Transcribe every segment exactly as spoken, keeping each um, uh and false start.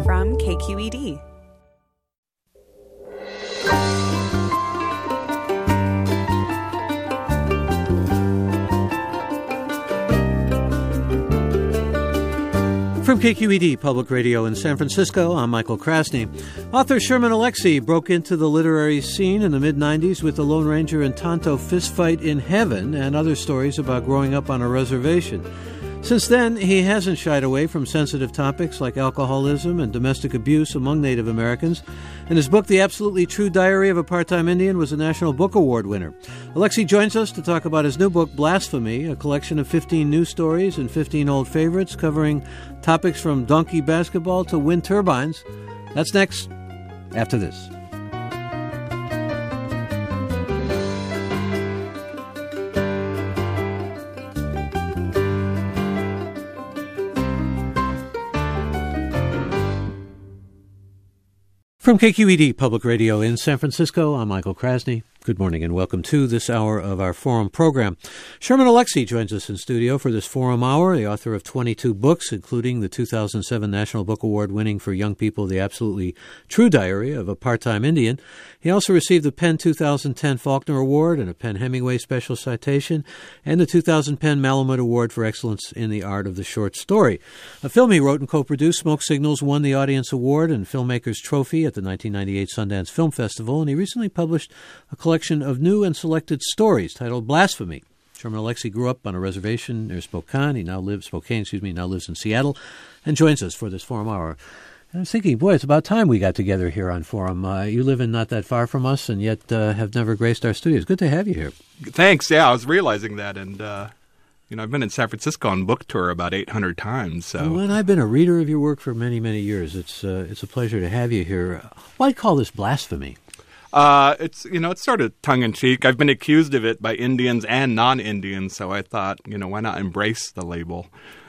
from K Q E D. From K Q E D Public Radio in San Francisco, I'm Michael Krasny. Author Sherman Alexie broke into the literary scene in the mid nineties with The Lone Ranger and Tonto Fistfight in Heaven and other stories about growing up on a reservation. Since then, he hasn't shied away from sensitive topics like alcoholism and domestic abuse among Native Americans, and his book, The Absolutely True Diary of a Part-Time Indian, was a National Book Award winner. Alexie joins us to talk about his new book, Blasphemy, a collection of fifteen new stories and fifteen old favorites covering topics from donkey basketball to wind turbines. That's next, after this. From K Q E D Public Radio in San Francisco, I'm Michael Krasny. Good morning and welcome to this hour of our Forum program. Sherman Alexie joins us in studio for this Forum Hour, the author of twenty-two books, including the two thousand seven National Book Award winning for young people, The Absolutely True Diary of a Part-Time Indian. He also received the Penn two thousand ten Faulkner Award and a Penn Hemingway Special Citation, and the two thousand Penn Malamud Award for Excellence in the Art of the Short Story. A film he wrote and co-produced, Smoke Signals, won the Audience Award and Filmmakers Trophy at the nineteen ninety-eight Sundance Film Festival, and he recently published a collection of new and selected stories titled Blasphemy. Sherman Alexie grew up on a reservation near Spokane. He now lives Spokane, excuse me, now lives in Seattle, and joins us for this Forum Hour. And I was thinking, boy, it's about time we got together here on Forum. Uh, you live in not that far from us, and yet uh, have never graced our studios. Good to have you here. Thanks. Yeah, I was realizing that, and uh, you know, I've been in San Francisco on book tour about eight hundred times. So, well, and I've been a reader of your work for many, many years. It's uh, it's a pleasure to have you here. Why call this blasphemy? Uh, it's, you know, it's sort of tongue-in-cheek. I've been accused of it by Indians and non-Indians, so I thought, you know, why not embrace the label?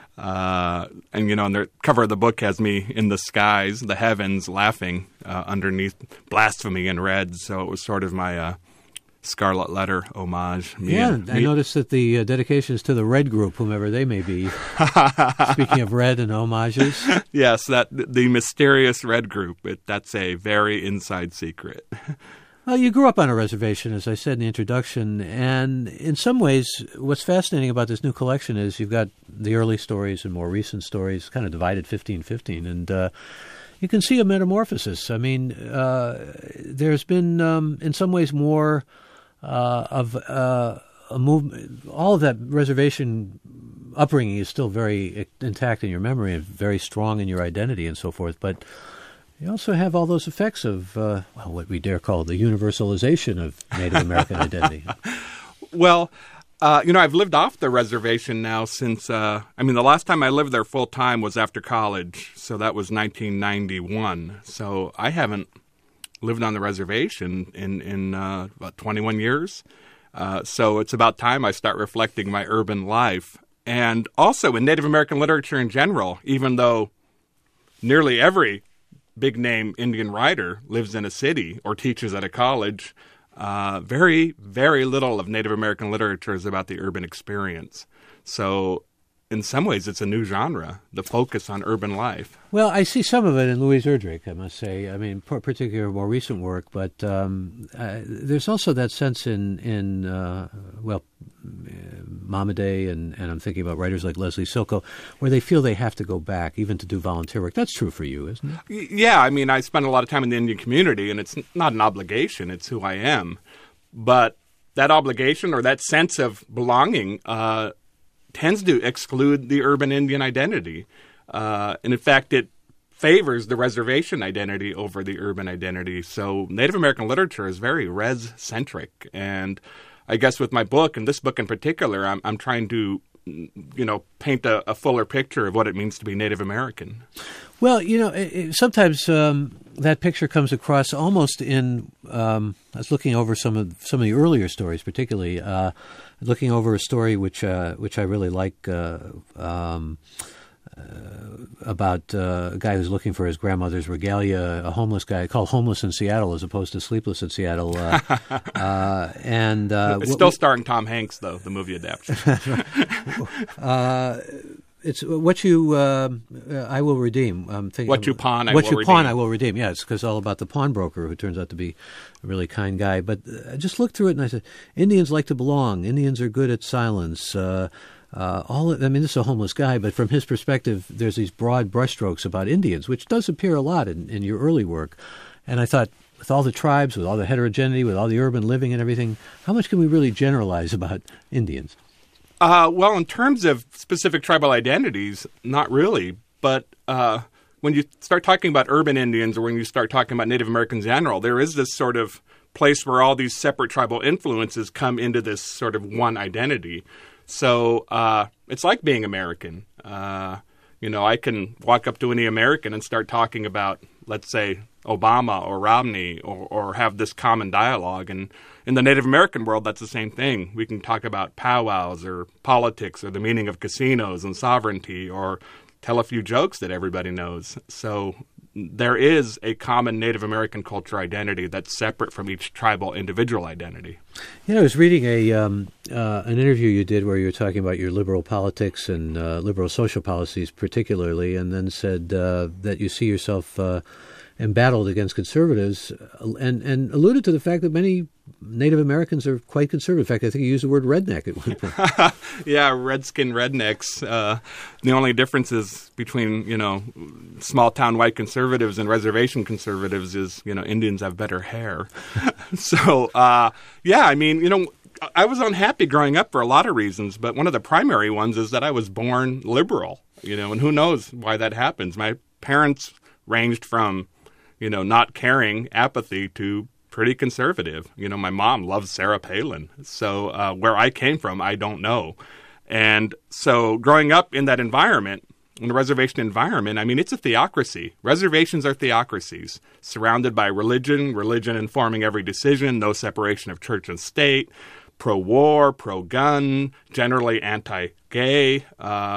Uh, and, you know, and the cover of the book has me in the skies, the heavens, laughing uh, underneath blasphemy in red, so it was sort of my uh, Scarlet Letter homage. Me yeah, and, I me. noticed that the uh, dedication is to the Red Group, whomever they may be. Speaking of red and homages. Yes, that the mysterious Red Group. It, that's a very inside secret. Well, you grew up on a reservation, as I said in the introduction, and in some ways, what's fascinating about this new collection is you've got the early stories and more recent stories, kind of divided fifteen fifteen, and uh, you can see a metamorphosis. I mean, uh, there's been, um, in some ways, more uh, of uh, a movement. All of that reservation upbringing is still very intact in your memory and very strong in your identity and so forth, but you also have all those effects of, uh, well, what we dare call the universalization of Native American identity. Well, uh, you know, I've lived off the reservation now since, uh, I mean, the last time I lived there full time was after college, so that was nineteen ninety-one. So I haven't lived on the reservation in, in uh, about twenty-one years. Uh, so it's about time I start reflecting my urban life. And also in Native American literature in general, even though nearly every big-name Indian writer lives in a city or teaches at a college, uh, very, very little of Native American literature is about the urban experience. So in some ways, it's a new genre, the focus on urban life. Well, I see some of it in Louise Erdrich, I must say. I mean, particularly more recent work, but um, uh, there's also that sense in, in uh, well, Momaday, and, and I'm thinking about writers like Leslie Silko, where they feel they have to go back, even to do volunteer work. That's true for you, isn't it? Yeah, I mean, I spend a lot of time in the Indian community, and it's not an obligation, it's who I am. But that obligation or that sense of belonging uh, tends to exclude the urban Indian identity. Uh, and in fact, it favors the reservation identity over the urban identity. So Native American literature is very res-centric. And I guess with my book, and this book in particular, I'm, I'm trying to, you know, paint a, a fuller picture of what it means to be Native American. Well, you know, it, it, sometimes um, that picture comes across almost in. Um, I was looking over some of some of the earlier stories, particularly uh, looking over a story which uh, which I really like. Uh, um, Uh, about uh, a guy who's looking for his grandmother's regalia, a homeless guy called Homeless in Seattle as opposed to Sleepless in Seattle. Uh, uh, and uh, It's still starring Tom Hanks, though, the movie adaptation. uh, it's what you uh, uh, I will redeem. I'm thinking what you pawn, I what will you redeem. pawn, I will redeem. Yeah, it's because all about the pawnbroker who turns out to be a really kind guy. But I just looked through it and I said, Indians like to belong. Indians are good at silence. Uh, uh, all I mean, this is a homeless guy, but from his perspective, there's these broad brushstrokes about Indians, which does appear a lot in, in your early work. And I thought, with all the tribes, with all the heterogeneity, with all the urban living and everything, how much can we really generalize about Indians? Uh, well, in terms of specific tribal identities, not really. But uh, when you start talking about urban Indians or when you start talking about Native Americans in general, there is this sort of place where all these separate tribal influences come into this sort of one identity. So uh, it's like being American. Uh, you know, I can walk up to any American and start talking about, let's say, Obama or Romney or, or have this common dialogue. And in the Native American world, that's the same thing. We can talk about powwows or politics or the meaning of casinos and sovereignty or tell a few jokes that everybody knows. So there is a common Native American culture identity that's separate from each tribal individual identity. Yeah, I was reading a um, uh, an interview you did where you were talking about your liberal politics and uh, liberal social policies particularly, and then said uh, that you see yourself uh, embattled against conservatives, and, and alluded to the fact that many Native Americans are quite conservative. In fact, I think you used the word redneck at one point. Yeah, redskin rednecks. Uh, the only difference is between, you know, small-town white conservatives and reservation conservatives is, you know, Indians have better hair. so, uh, yeah, I mean, you know, I was unhappy growing up for a lot of reasons, but one of the primary ones is that I was born liberal, you know, and who knows why that happens. My parents ranged from, you know, not caring, apathy, to pretty conservative. You know, my mom loves Sarah Palin. So uh, where I came from, I don't know. And so growing up in that environment, in a reservation environment, I mean, it's a theocracy. Reservations are theocracies, surrounded by religion, religion informing every decision, no separation of church and state, pro-war, pro-gun, generally anti-gay. Uh,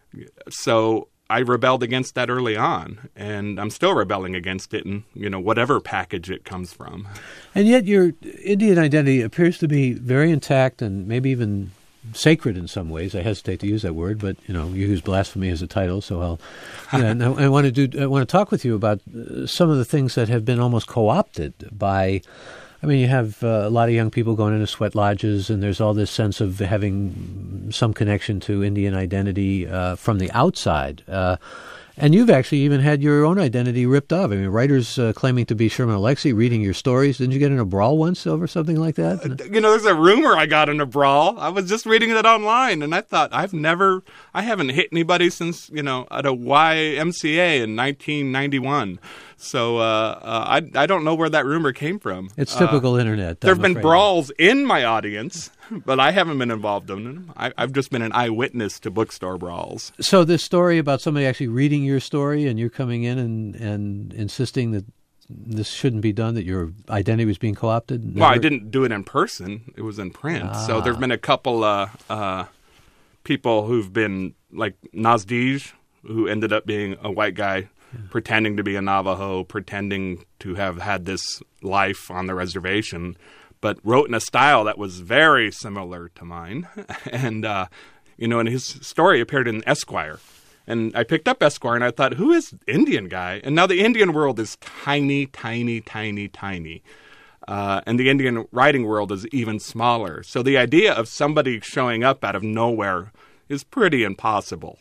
so I rebelled against that early on, and I'm still rebelling against it in, you know, whatever package it comes from. And yet your Indian identity appears to be very intact and maybe even sacred in some ways. I hesitate to use that word, but, you know, you use blasphemy as a title, so I'll, you know, and I, I want to do, I want to talk with you about uh, some of the things that have been almost co-opted by, I mean, you have uh, a lot of young people going into sweat lodges, and there's all this sense of having some connection to Indian identity uh, from the outside. Uh, and you've actually even had your own identity ripped off. I mean, writers uh, claiming to be Sherman Alexie, reading your stories. Didn't you get in a brawl once over something like that? Uh, you know, there's a rumor I got in a brawl. I was just reading it online, and I thought, I've never, I haven't hit anybody since, you know, at a Y M C A in nineteen ninety-one. So uh, uh, I I don't know where that rumor came from. It's typical uh, internet. There have been brawls in my audience, but I haven't been involved in them. I, I've just been an eyewitness to bookstore brawls. So this story about somebody actually reading your story and you're coming in and, and insisting that this shouldn't be done, that your identity was being co-opted? Never? Well, I didn't do it in person. It was in print. Ah. So there have been a couple uh, uh, people who've been, like Nazdij, who ended up being a white guy, pretending to be a Navajo, pretending to have had this life on the reservation, but wrote in a style that was very similar to mine. And, uh, you know, and his story appeared in Esquire. And I picked up Esquire, and I thought, who is Indian guy? And now the Indian world is tiny, tiny, tiny, tiny. Uh, and the Indian writing world is even smaller. So the idea of somebody showing up out of nowhere is pretty impossible.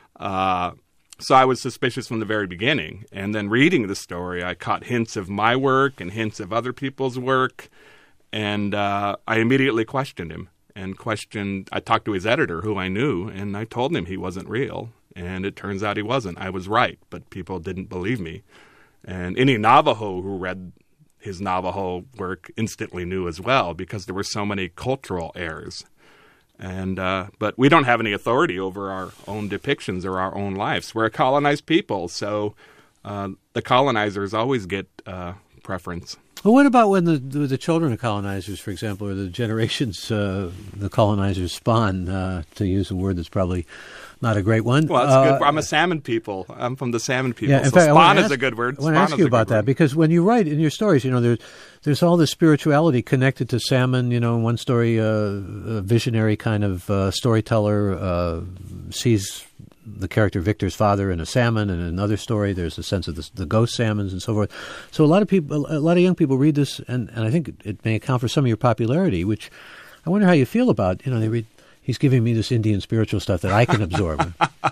Uh So I was suspicious from the very beginning. And then reading the story, I caught hints of my work and hints of other people's work. And uh, I immediately questioned him and questioned, I talked to his editor, who I knew, and I told him he wasn't real. And it turns out he wasn't. I was right, but people didn't believe me. And any Navajo who read his Navajo work instantly knew as well, because there were so many cultural errors. And uh, but we don't have any authority over our own depictions or our own lives. We're a colonized people, so uh, the colonizers always get uh, preference. Well, what about when the, the the children of colonizers, for example, or the generations uh, the colonizers spawn, uh, to use a word that's probably not a great one? Well, that's uh, good. I'm a salmon people. I'm from the salmon people. Yeah, in so fact, spawn is ask, a good word. I want to ask you about that, word. Because when you write in your stories, you know, there's, there's all this spirituality connected to salmon. You know, in one story, uh, a visionary kind of uh, storyteller uh, sees the character Victor's father in a salmon, and in another story there's a sense of the, the ghost salmons and so forth. So a lot of people, a lot of young people read this, and, and I think it may account for some of your popularity, which I wonder how you feel about. You know, they read, he's giving me this Indian spiritual stuff that I can absorb.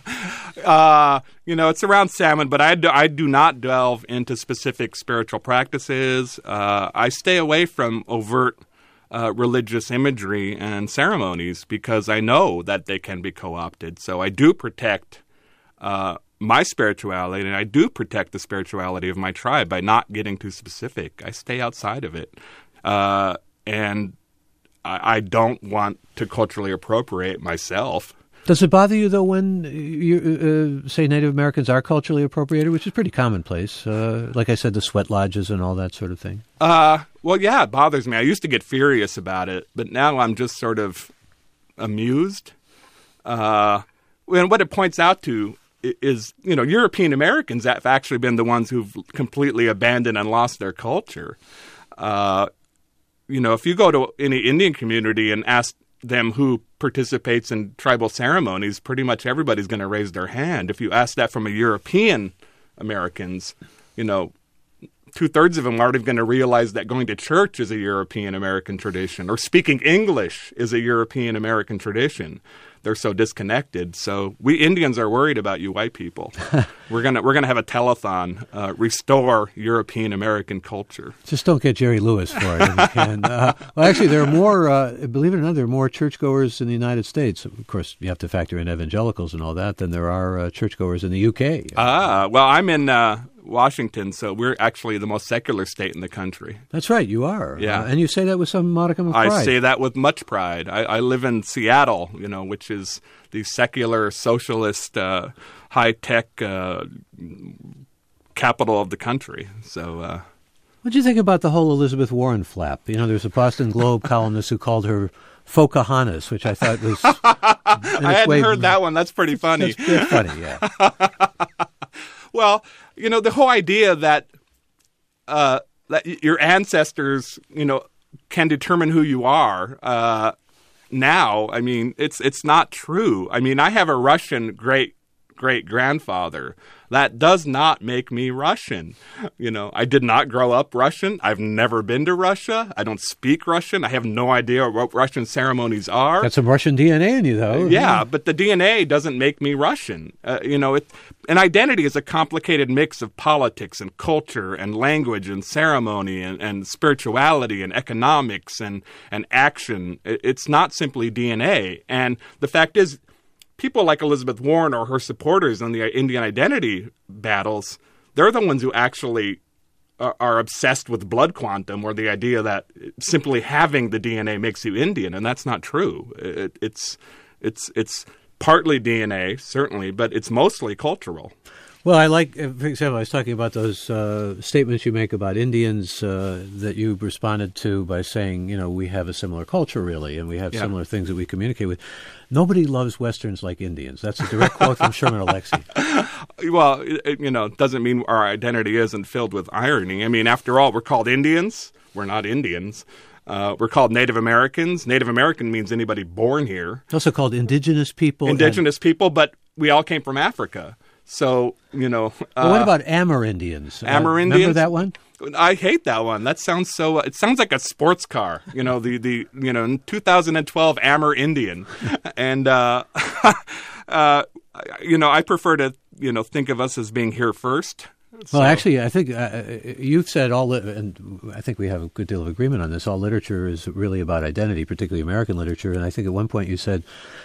Uh, you know, it's around salmon, but I do, I do not delve into specific spiritual practices. Uh, I stay away from overt uh, religious imagery and ceremonies because I know that they can be co-opted. So I do protect uh, my spirituality, and I do protect the spirituality of my tribe by not getting too specific. I stay outside of it. Uh, and I, I don't want to culturally appropriate myself. Does it bother you, though, when, you uh, say, Native Americans are culturally appropriated, which is pretty commonplace? Uh, like I said, the sweat lodges and all that sort of thing. Uh, well, yeah, it bothers me. I used to get furious about it, but now I'm just sort of amused. Uh, and what it points out to is, you know, European Americans have actually been the ones who've completely abandoned and lost their culture. Uh, you know, if you go to any Indian community and ask them who participates in tribal ceremonies, pretty much everybody's going to raise their hand. If you ask that from a European Americans, you know, two-thirds of them aren't even going to realize that going to church is a European American tradition, or speaking English is a European American tradition. They're so disconnected. So we Indians are worried about you white people. we're gonna we're gonna have a telethon, uh, restore European American culture. Just don't get Jerry Lewis for it if you can. Uh, well, actually, there are more. Uh, believe it or not, there are more churchgoers in the United States. Of course, you have to factor in evangelicals and all that. Than there are uh, churchgoers in the U K. Ah, well, I'm in uh, Washington, so we're actually the most secular state in the country. That's right, you are. Yeah, uh, and you say that with some modicum of pride. I say that with much pride. I, I live in Seattle, you know, which is the secular, socialist, uh, high-tech uh, capital of the country. So, uh, what do you think about the whole Elizabeth Warren flap? You know, there's a Boston Globe columnist who called her Pocahontas, which I thought was. I hadn't way, heard that one. That's pretty funny. That's, that's funny, yeah. Well, you know, the whole idea that uh, that your ancestors, you know, can determine who you are. Uh, now, I mean, it's it's not true. I mean, I have a Russian great great grandfather. That does not make me Russian. You know, I did not grow up Russian. I've never been to Russia. I don't speak Russian. I have no idea what Russian ceremonies are. Got some Russian D N A in you, though. Yeah, but the D N A doesn't make me Russian. Uh, you know, it, an identity is a complicated mix of politics and culture and language and ceremony and, and spirituality and economics and, and action. It, it's not simply D N A. And the fact is, people like Elizabeth Warren or her supporters in the Indian identity battles, they're the ones who actually are, are obsessed with blood quantum, or the idea that simply having the D N A makes you Indian, and that's not true. It, it's it's it's partly D N A, certainly, but it's mostly cultural. Well, I like, for example, I was talking about those uh, statements you make about Indians uh, that you responded to by saying, you know, we have a similar culture, really, and we have yeah. similar things that we communicate with. Nobody loves Westerns like Indians. That's a direct quote from Sherman Alexie. Well, it, you know, it doesn't mean our identity isn't filled with irony. I mean, after all, we're called Indians. We're not Indians. Uh, we're called Native Americans. Native American means anybody born here. Also called indigenous people. Indigenous and- people, but we all came from Africa. So, you know. Well, uh, what about Amerindians? Amerindians? Uh, remember that one? I hate that one. That sounds so. Uh, it sounds like a sports car. You know, the, the you know, in two thousand twelve Amerindian, and uh, uh, you know, I prefer to you know think of us as being here first. So. Well, actually, I think uh, you've said all, li- and I think we have a good deal of agreement on this. All literature is really about identity, particularly American literature. And I think at one point you said,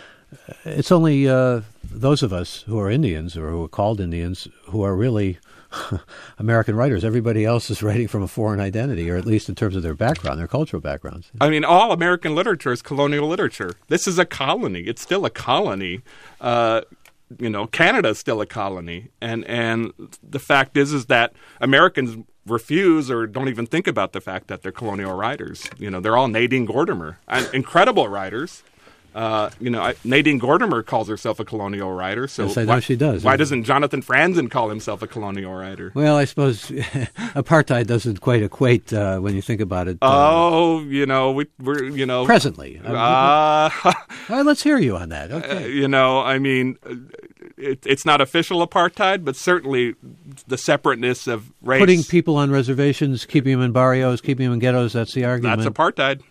it's only uh, those of us who are Indians or who are called Indians who are really American writers. Everybody else is writing from a foreign identity, or at least in terms of their background, their cultural backgrounds. I mean, all American literature is colonial literature. This is a colony. It's still a colony. Uh, you know, Canada is still a colony. And and the fact is, is that Americans refuse or don't even think about the fact that they're colonial writers. You know, they're all Nadine Gordimer, and incredible writers. Uh, you know, I, Nadine Gordimer calls herself a colonial writer. So yes, I know why, she does. Why doesn't Jonathan Franzen call himself a colonial writer? Well, I suppose apartheid doesn't quite equate uh, when you think about it. Uh, oh, you know, we, we're, you know. Presently. Uh, uh, all right, let's hear you on that. Okay. Uh, you know, I mean, it, it's not official apartheid, but certainly the separateness of race. Putting people on reservations, keeping them in barrios, keeping them in ghettos, that's the argument. That's apartheid.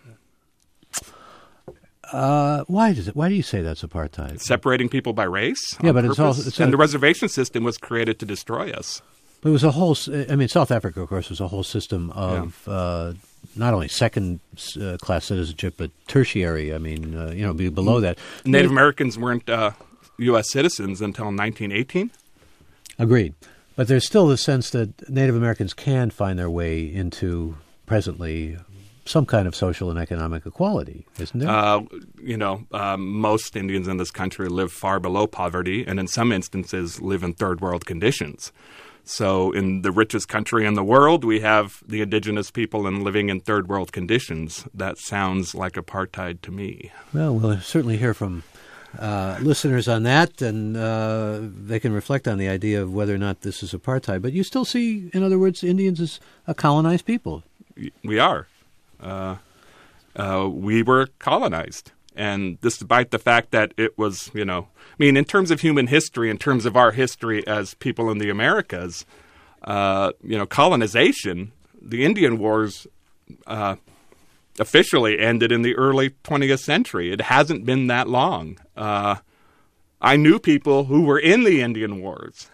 Uh, why does it? Why do you say that's apartheid? Separating people by race? Yeah, but it's also... It's and a, the reservation system was created to destroy us. It was a whole... I mean, South Africa, of course, was a whole system of... Yeah. Uh, not only second-class uh, citizenship, but tertiary. I mean, uh, you know, be below that. Native Americans weren't uh, U S citizens until nineteen eighteen. Agreed. But there's still the sense that Native Americans can find their way into, presently, some kind of social and economic equality, isn't there? Uh, you know, um, most Indians in this country live far below poverty, and in some instances live in third-world conditions. So in the richest country in the world, we have the indigenous people and living in third world conditions. That sounds like apartheid to me. Well, we'll certainly hear from uh, listeners on that, and uh, they can reflect on the idea of whether or not this is apartheid. But you still see, in other words, Indians as a colonized people. We are. Uh, uh, we were colonized. And despite the fact that it was, you know, I mean, in terms of human history, in terms of our history as people in the Americas, uh, you know, colonization, the Indian Wars uh, officially ended in the early twentieth century. It hasn't been that long. Uh, I knew people who were in the Indian Wars.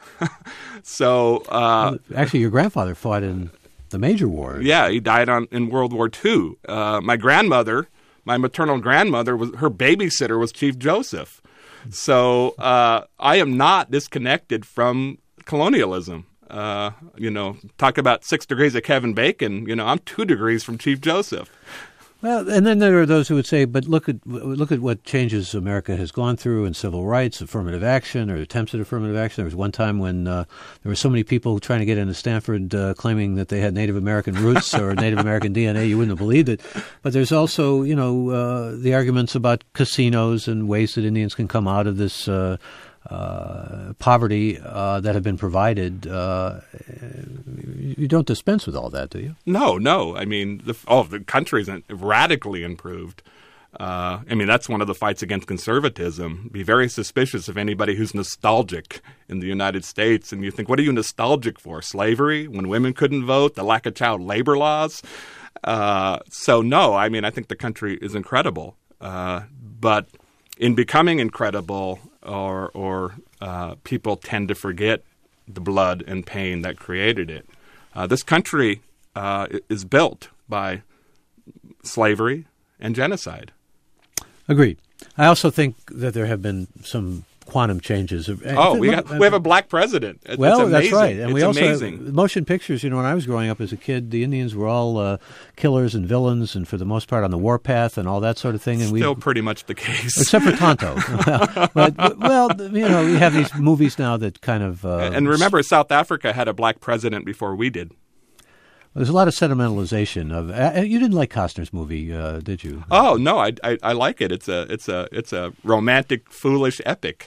so uh, Actually, your grandfather fought in the major war. Yeah, he died on in World War Two. Uh, my grandmother... My maternal grandmother, was her babysitter was Chief Joseph. So uh, I am not disconnected from colonialism. Uh, you know, talk about six degrees of Kevin Bacon. You know, I'm two degrees from Chief Joseph. Well, and then there are those who would say, but look at look at what changes America has gone through in civil rights, affirmative action, or attempts at affirmative action. There was one time when uh, there were so many people trying to get into Stanford uh, claiming that they had Native American roots or Native American D N A. You wouldn't have believed it. But there's also, you know, uh, the arguments about casinos and ways that Indians can come out of this uh, uh, poverty uh, that have been provided. Uh, you don't dispense with all that, do you? No, no. I mean, the, oh, the country's radically improved. Uh, I mean, that's one of the fights against conservatism. Be very suspicious of anybody who's nostalgic in the United States. And you think, what are you nostalgic for? Slavery? When women couldn't vote? The lack of child labor laws? Uh, so, no, I mean, I think the country is incredible. Uh, but in becoming incredible, or, or uh, people tend to forget the blood and pain that created it. Uh, this country uh, is built by slavery and genocide. Agreed. I also think that there have been some quantum changes. Oh, we, got, we have a black president. It's well, amazing. That's right. And it's we also amazing. Have motion pictures. You know, when I was growing up as a kid, the Indians were all uh, killers and villains, and for the most part on the warpath and all that sort of thing. And Still we, pretty much the case, except for Tonto. but well, you know, we have these movies now that kind of. Uh, and remember, South Africa had a black president before we did. There's a lot of sentimentalization of. Uh, you didn't like Costner's movie, uh, did you? Oh no, I, I I like it. It's a it's a it's a romantic, foolish epic.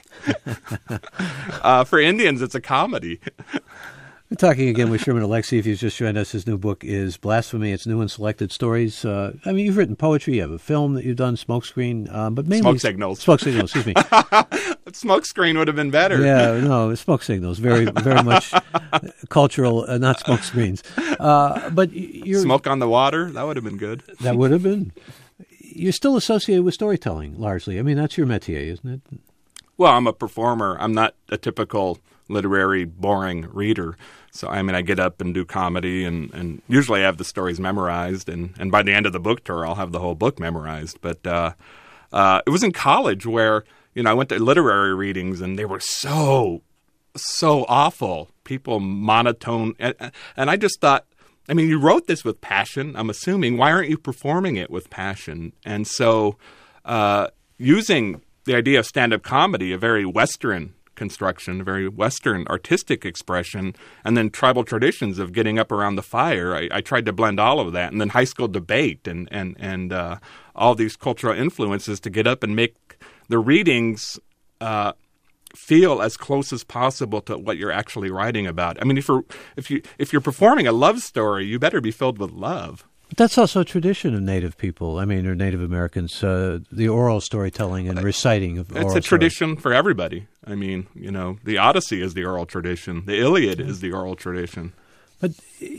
uh, for Indians, it's a comedy. We're talking again with Sherman Alexie. If you've just joined us, his new book is Blasphemy. It's new and selected stories. Uh, I mean, you've written poetry. You have a film that you've done, Smokescreen, um, but mainly Smoke Signals. Smoke Signals. Excuse me. Smokescreen would have been better. Yeah, no, Smoke Signals. Very, very much cultural, uh, not smoke screens. Uh, but you're, Smoke on the Water. That would have been good. That would have been. You're still associated with storytelling, largely. I mean, that's your métier, isn't it? Well, I'm a performer. I'm not a typical literary, boring reader. So, I mean, I get up and do comedy, and, and usually I have the stories memorized, and, and by the end of the book tour, I'll have the whole book memorized. But uh, uh, it was in college where, you know, I went to literary readings, and they were so, so awful. People monotone. And, and I just thought, I mean, you wrote this with passion, I'm assuming. Why aren't you performing it with passion? And so uh, using the idea of stand-up comedy, a very Western construction, a very Western artistic expression, and then tribal traditions of getting up around the fire. I, I tried to blend all of that, and then high school debate and and and uh, all these cultural influences to get up and make the readings uh, feel as close as possible to what you're actually writing about. I mean, if you're if you if you're performing a love story, you better be filled with love. But that's also a tradition of Native people. I mean, or Native Americans, uh, the oral storytelling and reciting of It's oral a tradition story. For everybody. I mean, you know, the Odyssey is the oral tradition. The Iliad is the oral tradition. But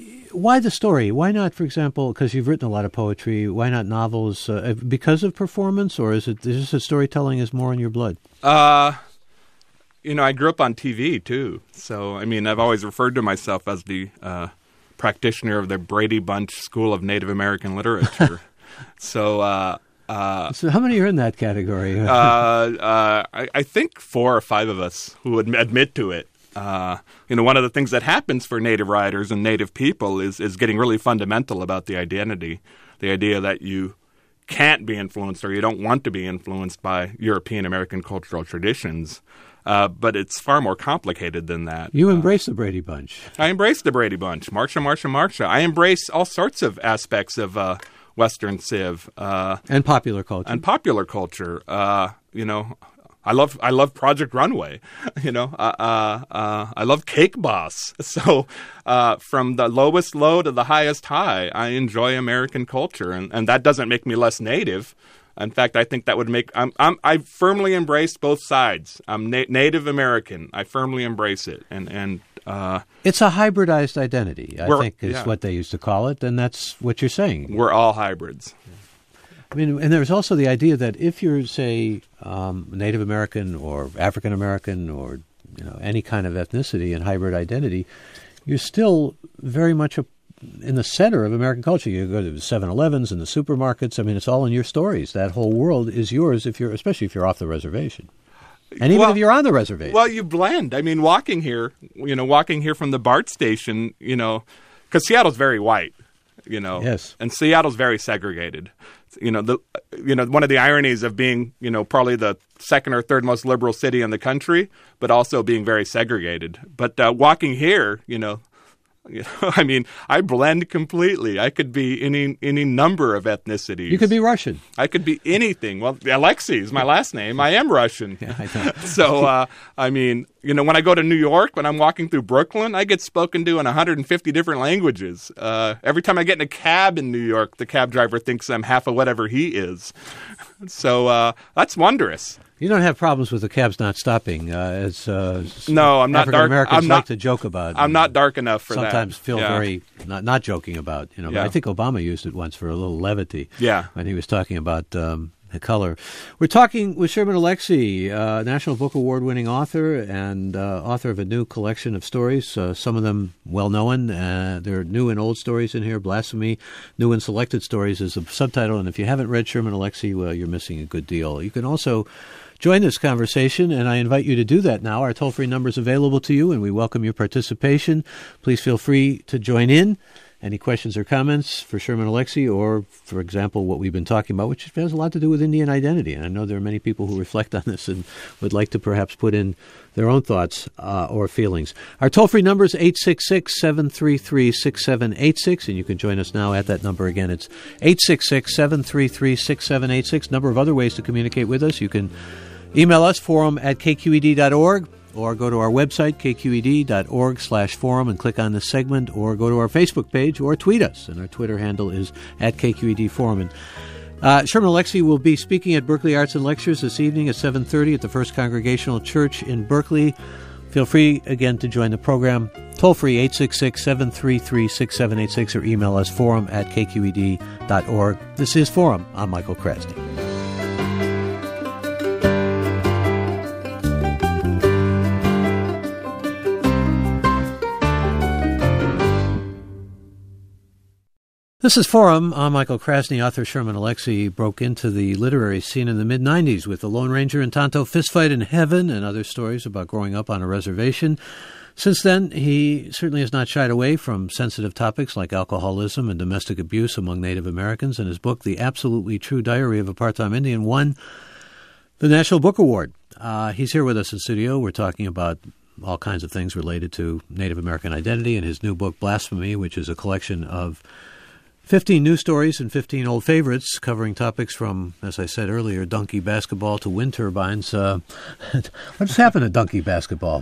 why the story? Why not, for example, because you've written a lot of poetry, why not novels? Uh, because of performance, or is it is this a storytelling is more in your blood? Uh, you know, I grew up on T V, too. So, I mean, I've always referred to myself as the uh, practitioner of the Brady Bunch School of Native American Literature. so, uh, uh, so how many are in that category? uh, uh, I, I think four or five of us who would admit to it. Uh, you know, one of the things that happens for Native writers and Native people is, is getting really fundamental about the identity, the idea that you can't be influenced or you don't want to be influenced by European American cultural traditions. Uh, but it's far more complicated than that. You embrace uh, the Brady Bunch. I embrace the Brady Bunch. Marsha, Marsha, Marsha. I embrace all sorts of aspects of uh, Western Civ. Uh, and popular culture. And popular culture. Uh, you know, I love I love Project Runway. You know, uh, uh, uh, I love Cake Boss. So uh, from the lowest low to the highest high, I enjoy American culture. And, and that doesn't make me less Native. In fact, I think that would make I'm, I'm I firmly embrace both sides. I'm na- Native American. I firmly embrace it, and and uh, it's a hybridized identity. I think is yeah. what they used to call it, and that's what you're saying. We're all hybrids. I mean, and there's also the idea that if you're, say, um, Native American or African American or you know any kind of ethnicity and hybrid identity, you're still very much a in the center of American culture. You go to the seven elevens and the supermarkets. I mean, it's all in your stories. That whole world is yours, if you're, especially if you're off the reservation. And even well, if you're on the reservation. Well, you blend. I mean, walking here, you know, walking here from the BART station, you know, because Seattle's very white, you know. Yes. And Seattle's very segregated. You know, the you know one of the ironies of being, you know, probably the second or third most liberal city in the country, but also being very segregated. But uh, walking here, you know, You know, I mean, I blend completely. I could be any any number of ethnicities. You could be Russian. I could be anything. Well, Alexei is my last name. I am Russian. Yeah, I know. so, uh, I mean, you know, when I go to New York, when I'm walking through Brooklyn, I get spoken to in one hundred fifty different languages. Uh, every time I get in a cab in New York, the cab driver thinks I'm half of whatever he is. So uh, that's wondrous. You don't have problems with the cabs not stopping, uh, as uh, no, I'm not African dark. Americans I'm not, like to joke about. I'm not dark enough for sometimes that. Sometimes feel yeah. very not not joking about. You know, yeah. but I think Obama used it once for a little levity. Yeah, when he was talking about um, the color. We're talking with Sherman Alexie, uh, National Book Award-winning author and uh, author of a new collection of stories. Uh, some of them well-known. Uh, there are new and old stories in here. Blasphemy, New and Selected Stories is the subtitle. And if you haven't read Sherman Alexie, well, you're missing a good deal. You can also join this conversation, and I invite you to do that now. Our toll-free number is available to you, and we welcome your participation. Please feel free to join in. Any questions or comments for Sherman Alexie, or, for example, what we've been talking about, which has a lot to do with Indian identity. And I know there are many people who reflect on this and would like to perhaps put in their own thoughts uh, or feelings. Our toll-free number is eight six six, seven three three, six seven eight six, and you can join us now at that number again. It's eight six six, seven three three, six seven eight six. Number of other ways to communicate with us. You can email us, forum at k q e d dot org, or go to our website, k q e d dot org slash forum, and click on this segment, or go to our Facebook page, or tweet us. And our Twitter handle is at K Q E D Forum. And, uh, Sherman Alexie will be speaking at Berkeley Arts and Lectures this evening at seven thirty at the First Congregational Church in Berkeley. Feel free, again, to join the program. Toll free, eight six six, seven three three, six seven eight six, or email us, forum at k q e d dot org. This is Forum. I'm Michael Krasny. This is Forum. I'm Michael Krasny. Author Sherman Alexie broke into the literary scene in the mid nineties with The Lone Ranger and Tonto Fistfight in Heaven and other stories about growing up on a reservation. Since then, he certainly has not shied away from sensitive topics like alcoholism and domestic abuse among Native Americans, and his book, The Absolutely True Diary of a Part-Time Indian, won the National Book Award. Uh, he's here with us in studio. We're talking about all kinds of things related to Native American identity and his new book, Blasphemy, which is a collection of fifteen new stories and fifteen old favorites covering topics from, as I said earlier, donkey basketball to wind turbines. Uh, what has happened to donkey basketball?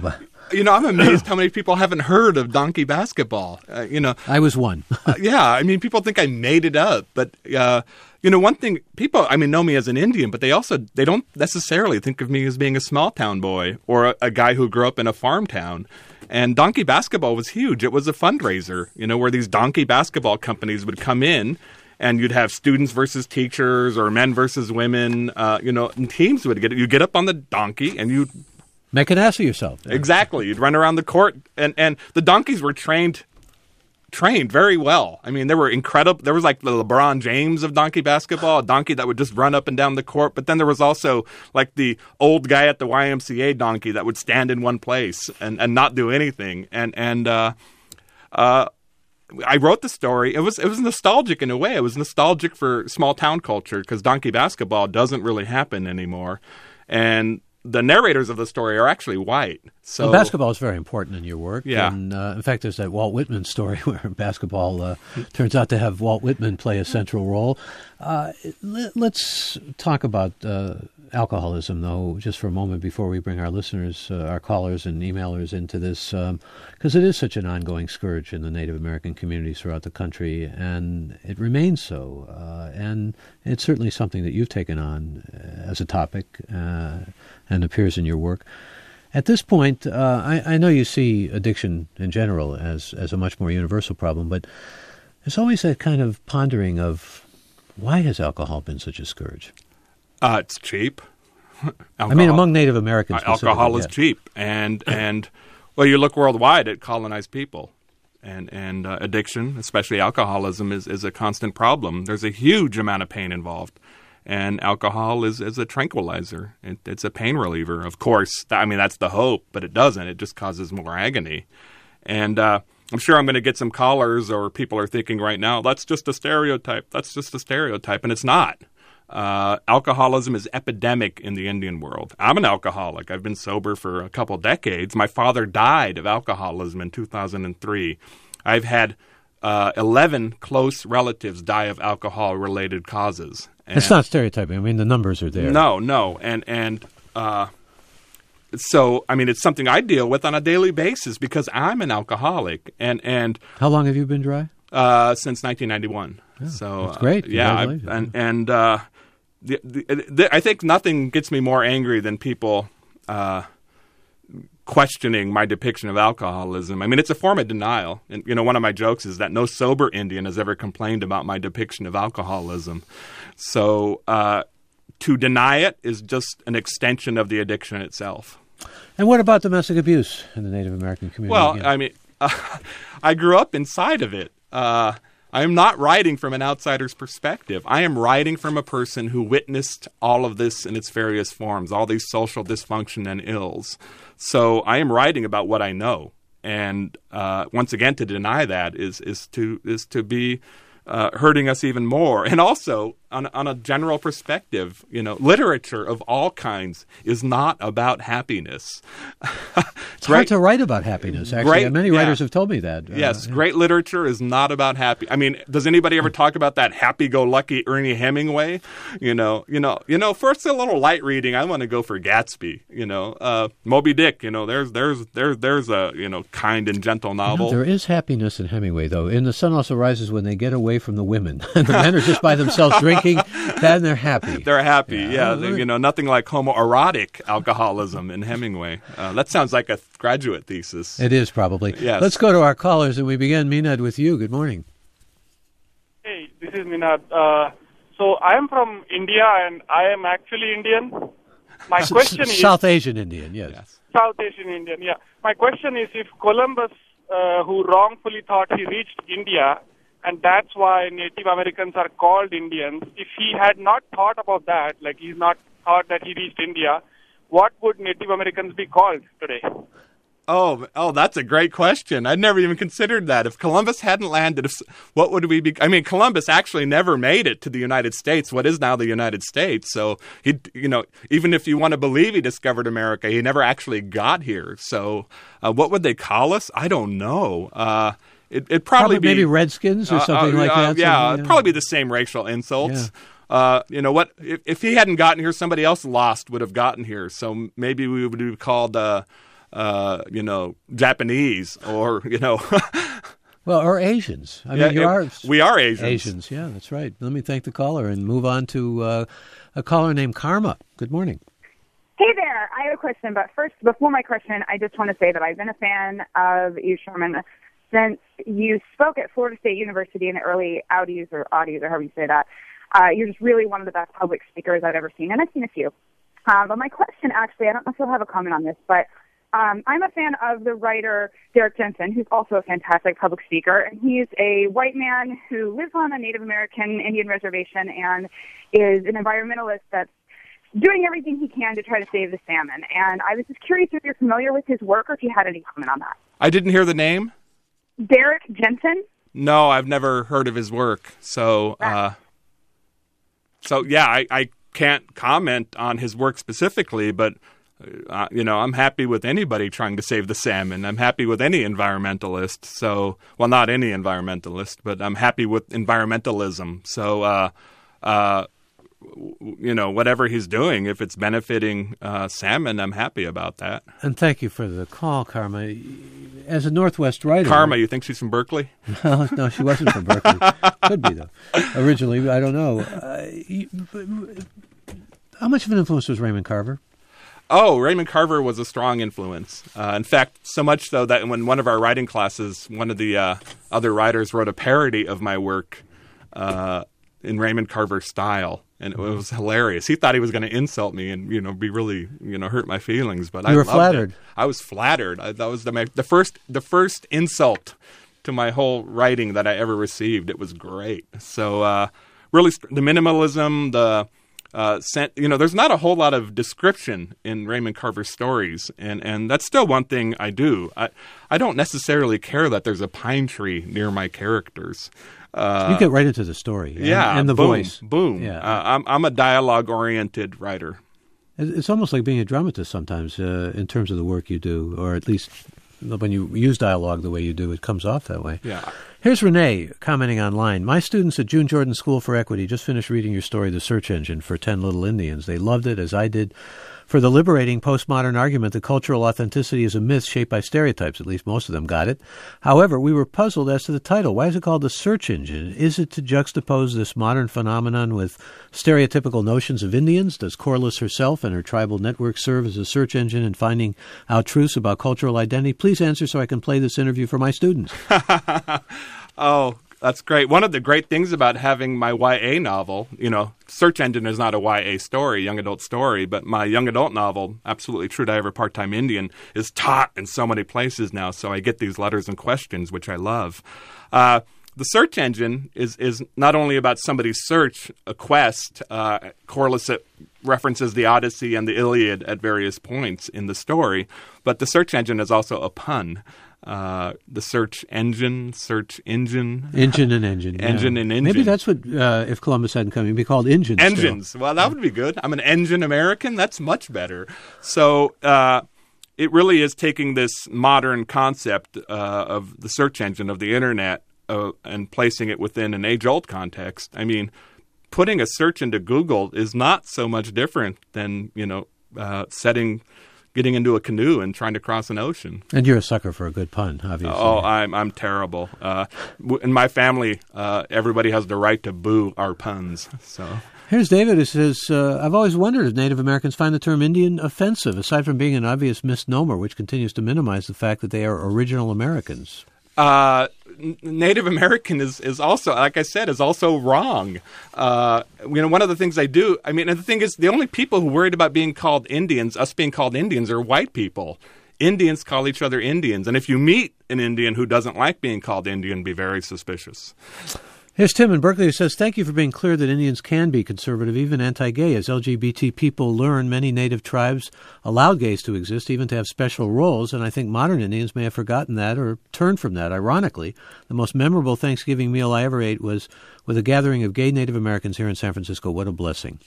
you know, I'm amazed how many people haven't heard of donkey basketball. Uh, you know, I was one. uh, yeah, I mean, people think I made it up, but uh, you know, one thing people, I mean, know me as an Indian, but they also they don't necessarily think of me as being a small town boy or a, a guy who grew up in a farm town. And donkey basketball was huge. It was a fundraiser, you know, where these donkey basketball companies would come in. And you'd have students versus teachers or men versus women, uh, you know, and teams would get it. You'd get up on the donkey and you'd make an ass of yourself. Exactly. You'd run around the court, and, and the donkeys were trained trained very well. I mean, they were incredible. There was like the LeBron James of donkey basketball, a donkey that would just run up and down the court. But then there was also like the old guy at the Y M C A donkey that would stand in one place and, and not do anything. And and uh, uh, I wrote the story. It was it was nostalgic in a way. It was nostalgic for small town culture because donkey basketball doesn't really happen anymore. And the narrators of the story are actually white. So well, basketball is very important in your work. Yeah. And, uh, in fact, there's that Walt Whitman story where basketball uh, turns out to have Walt Whitman play a central role. Uh, let, let's talk about uh, alcoholism, though, just for a moment before we bring our listeners, uh, our callers and emailers into this, because um, it is such an ongoing scourge in the Native American communities throughout the country, and it remains so. Uh, and it's certainly something that you've taken on as a topic uh, and appears in your work. At this point, uh, I, I know you see addiction in general as, as a much more universal problem, but there's always that kind of pondering of why has alcohol been such a scourge? Uh, it's cheap. I mean, among Native Americans, alcohol is yeah. cheap, and and well, you look worldwide at colonized people, and and uh, addiction, especially alcoholism, is is a constant problem. There's a huge amount of pain involved. And alcohol is, is a tranquilizer. It, it's a pain reliever. Of course, I mean, that's the hope, but it doesn't. It just causes more agony. And uh, I'm sure I'm going to get some callers or people are thinking right now, that's just a stereotype. That's just a stereotype. And it's not. Uh, alcoholism is epidemic in the Indian world. I'm an alcoholic. I've been sober for a couple decades. My father died of alcoholism in two thousand three. I've had uh, eleven close relatives die of alcohol-related causes. And it's not stereotyping. I mean, the numbers are there. No, no. And, and uh, so, I mean, it's something I deal with on a daily basis because I'm an alcoholic. And, and how long have you been dry? Uh, since nineteen ninety-one. Yeah, so that's great. Uh, yeah. I, and and uh, the, the, the, I think nothing gets me more angry than people uh, questioning my depiction of alcoholism. I mean, it's a form of denial. And, you know, one of my jokes is that no sober Indian has ever complained about my depiction of alcoholism. So uh, to deny it is just an extension of the addiction itself. And what about domestic abuse in the Native American community? Well, again? I mean, uh, I grew up inside of it. Uh, I am not writing from an outsider's perspective. I am writing from a person who witnessed all of this in its various forms, all these social dysfunction and ills. So I am writing about what I know. And uh, once again, to deny that is is to is to be uh, hurting us even more. And also, on, on a general perspective, you know, literature of all kinds is not about happiness. It's hard to write about happiness, actually. Great, and many yeah. writers have told me that. Yes, uh, great literature is not about happy. I mean, does anybody ever talk about that happy-go-lucky Ernie Hemingway? You know, you know, you know. First, a little light reading. I want to go for Gatsby. You know, uh, Moby Dick. You know, there's there's there's there's a you know kind and gentle novel. You know, there is happiness in Hemingway, though. In The Sun Also Rises, when they get away from the women, and the men are just by themselves drinking, then they're happy. They're happy. Yeah, Yeah, they, you know, nothing like homoerotic alcoholism in Hemingway. Uh, that sounds like a graduate thesis. It is probably. Yes. Let's go to our callers, and we begin, Minad, with you. Good morning. Hey, this is Minad. Uh, so I am from India, and I am actually Indian. My S- question S- is... South Asian Indian, yes. Yes. South Asian Indian, yeah. My question is, if Columbus, uh, who wrongfully thought he reached India, and that's why Native Americans are called Indians, if he had not thought about that, like he's not thought that he reached India, what would Native Americans be called today? Oh, oh, that's a great question. I'd never even considered that. If Columbus hadn't landed, if, what would we be? I mean, Columbus actually never made it to the United States, what is now the United States. So he, you know, even if you want to believe he discovered America, he never actually got here. So uh, what would they call us? I don't know. Uh, it, it'd probably, Probably be maybe Redskins or uh, something uh, like uh, that. Yeah, something, it'd probably be the same racial insults. Yeah. Uh, you know what? If, if he hadn't gotten here, somebody else lost would have gotten here. So maybe we would be called. Uh, uh, you know, Japanese or, you know. Well, or Asians. I yeah, mean, you it, are. We are Asians. Asians, yeah, that's right. Let me thank the caller and move on to uh, a caller named Karma. Good morning. Hey there. I have a question, but first, before my question, I just want to say that I've been a fan of you, Sherman, since you spoke at Florida State University in the early Audis or Audis, or however you say that. Uh, you're just really one of the best public speakers I've ever seen, and I've seen a few. Um, but my question, actually, I don't know if you'll have a comment on this, but um, I'm a fan of the writer Derrick Jensen, who's also a fantastic public speaker, and he's a white man who lives on a Native American Indian reservation and is an environmentalist that's doing everything he can to try to save the salmon. And I was just curious if you're familiar with his work or if you had any comment on that. I didn't hear the name. Derrick Jensen? No, I've never heard of his work. So, uh, so yeah, I, I can't comment on his work specifically, but, uh, you know, I'm happy with anybody trying to save the salmon. I'm happy with any environmentalist. So, well, not any environmentalist, but I'm happy with environmentalism. So, uh, uh, you know, whatever he's doing, if it's benefiting uh, salmon, I'm happy about that. And thank you for the call, Karma. As a Northwest writer... Karma, you think she's from Berkeley? No, no, she wasn't from Berkeley. Could be, though. Originally, I don't know. Uh, you, how much of an influence was Raymond Carver? Oh, Raymond Carver was a strong influence. Uh, in fact, so much so that when one of our writing classes, one of the uh, other writers wrote a parody of my work uh, in Raymond Carver style. And it was hilarious. He thought he was going to insult me and, you know, be really, you know, hurt my feelings. But you I were loved flattered. It. I was flattered. I, that was the the first the first insult to my whole writing that I ever received. It was great. So uh, really, the minimalism, the uh, sent, you know, there's not a whole lot of description in Raymond Carver's stories, and and that's still one thing I do. I I don't necessarily care that there's a pine tree near my characters. Uh, you get right into the story, and, yeah, and the boom, voice. Boom. Yeah. Uh, I'm I'm a dialogue-oriented writer. It's almost like being a dramatist sometimes, uh, in terms of the work you do, or at least when you use dialogue the way you do, it comes off that way. Yeah. Here's Renee commenting online. My students at June Jordan School for Equity just finished reading your story, The Search Engine for Ten Little Indians. They loved it, as I did, for the liberating postmodern argument that cultural authenticity is a myth shaped by stereotypes. At least most of them got it. However, we were puzzled as to the title. Why is it called The Search Engine? Is it to juxtapose this modern phenomenon with stereotypical notions of Indians? Does Corliss herself and her tribal network serve as a search engine in finding out truths about cultural identity? Please answer so I can play this interview for my students. Oh, that's great. One of the great things about having my Y A novel, you know, Search Engine is not a Y A story, young adult story, but my young adult novel, Absolutely True Diary of a Part-Time Indian, is taught in so many places now, so I get these letters and questions, which I love. Uh, the search engine is, is not only about somebody's search, a quest. Uh, Corliss references the Odyssey and the Iliad at various points in the story, but the search engine is also a pun. Uh, the search engine, search engine. Engine and engine. engine yeah. and engine. Maybe that's what, uh, if Columbus hadn't come, it'd be called Engines. Engines. Still. Well, that would be good. I'm an engine American. That's much better. So uh, it really is taking this modern concept uh, of the search engine, of the Internet, uh, and placing it within an age-old context. I mean, putting a search into Google is not so much different than, you know, uh, setting... getting into a canoe and trying to cross an ocean. And you're a sucker for a good pun, obviously. Oh, I'm I'm terrible. Uh, in my family, uh, everybody has the right to boo our puns. So here's David who says, uh, I've always wondered if Native Americans find the term Indian offensive, aside from being an obvious misnomer, which continues to minimize the fact that they are original Americans. Uh, Native American is, is also, like I said, is also wrong. Uh, you know, one of the things I do, I mean, and the thing is, the only people who worried about being called Indians, us being called Indians, are white people. Indians call each other Indians. And if you meet an Indian who doesn't like being called Indian, be very suspicious. Here's Tim in Berkeley who says, thank you for being clear that Indians can be conservative, even anti-gay. As L G B T people learn, many native tribes allowed gays to exist, even to have special roles, and I think modern Indians may have forgotten that or turned from that. Ironically, the most memorable Thanksgiving meal I ever ate was with a gathering of gay Native Americans here in San Francisco. What a blessing.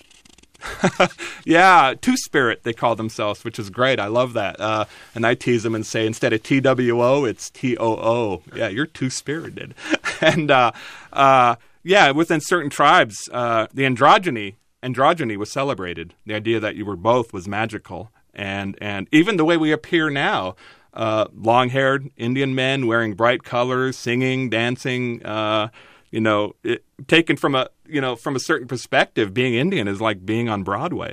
Yeah, Two-Spirit, they call themselves, which is great. I love that. Uh, and I tease them and say, instead of T W O, it's T O O. Yeah, you're two-spirited. and, uh, uh, yeah, within certain tribes, uh, the androgyny, androgyny was celebrated. The idea that you were both was magical. And and even the way we appear now, uh, long-haired Indian men wearing bright colors, singing, dancing, uh, you know, it, taken from a you know from a certain perspective, being Indian is like being on Broadway.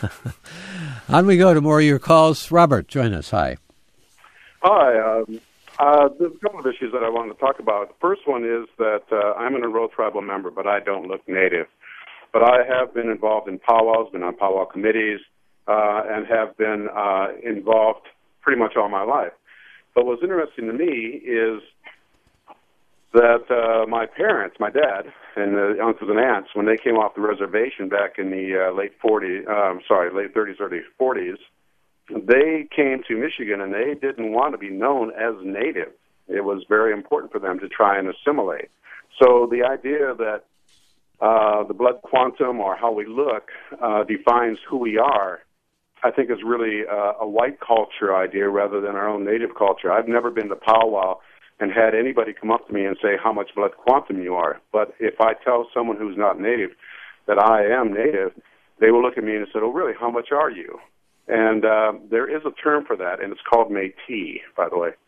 On we go to more of your calls. Robert, join us. Hi. Hi. Um, uh, there's a couple of issues that I wanted to talk about. The first one is that uh, I'm an enrolled tribal member, but I don't look Native. But I have been involved in powwows, been on powwow committees, uh, and have been uh, involved pretty much all my life. But what's interesting to me is that uh, my parents, my dad, and the uncles and aunts, when they came off the reservation back in the uh, late forties, um, sorry, late thirties, early forties, they came to Michigan and they didn't want to be known as Native. It was very important for them to try and assimilate. So the idea that uh, the blood quantum or how we look uh, defines who we are, I think is really uh, a white culture idea rather than our own Native culture. I've never been to powwow and had anybody come up to me and say how much blood quantum you are. But if I tell someone who's not Native that I am Native, they will look at me and say, oh, really, how much are you? And uh, there is a term for that, and it's called Métis, by the way.